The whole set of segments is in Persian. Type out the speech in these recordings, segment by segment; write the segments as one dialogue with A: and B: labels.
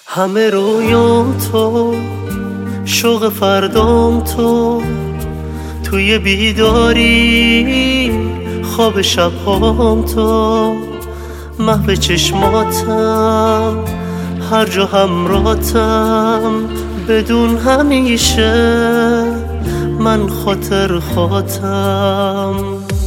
A: همه رویام تو، شوق فردام تو، توی بیداری خواب شبام تو، محو چشماتم هر جا همراهتم، بدون همیشه من خاطر خاطم.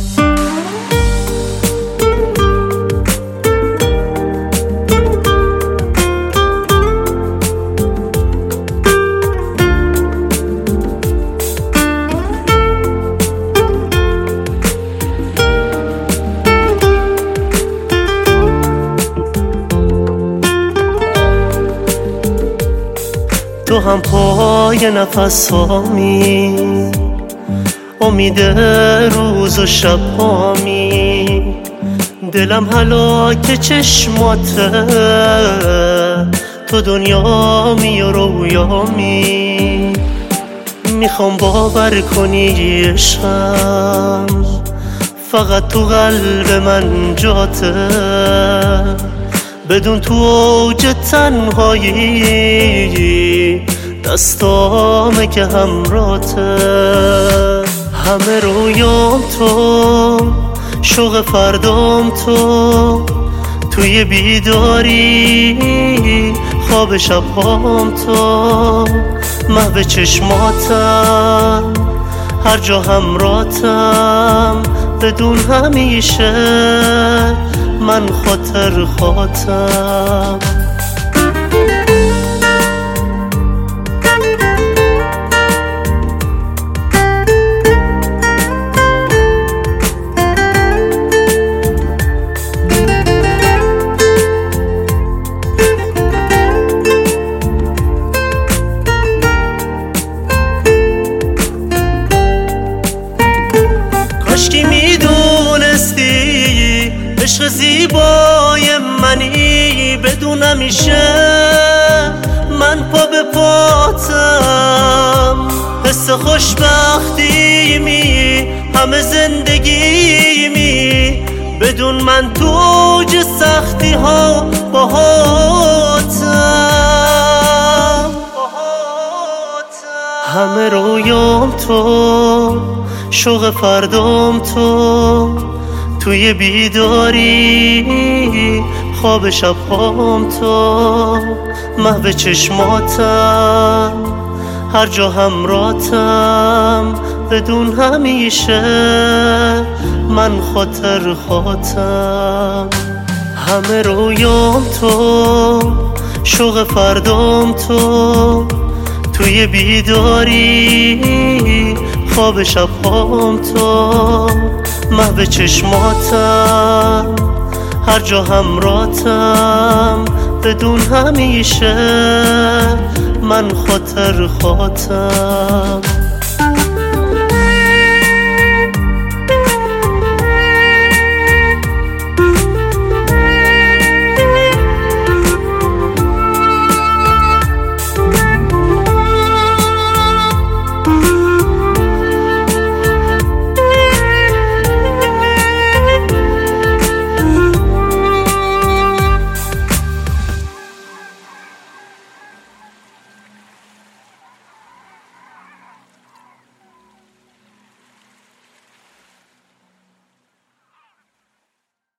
A: تو هم پای نفس هامی، امید روز و شب هامی، دلم هلاک چشماته، تو دنیامی و رویامی، میخوام باور کنی عشقم فقط تو قلب من جاته، بدون تو اوج تنهایی دستامه که همراته. همه رویام تو، شوق فردام تو، توی بیداری خواب شبام تو، محو چشماتم هر جا همراهتم، بدون همیشه من خاطر خاطم. کاشکی میدونستی عشق زیبای منی، بدون همیشه من پا به پاتم، حس خوشبختی می همه زندگی می، بدون من تو اوج سختی ها باهاتم. همه رویام تو، شوق فردام تو، توی بیداری خواب شبام تو، محو چشماتم هر جا همراهتم، بدون همیشه من خاطر خاطم. همه رویام تو، شوق فردام تو، توی بیداری خواب شبام تو، محو چشماتم هر جا همراهتم، بدون همیشه من خاطر خاطم.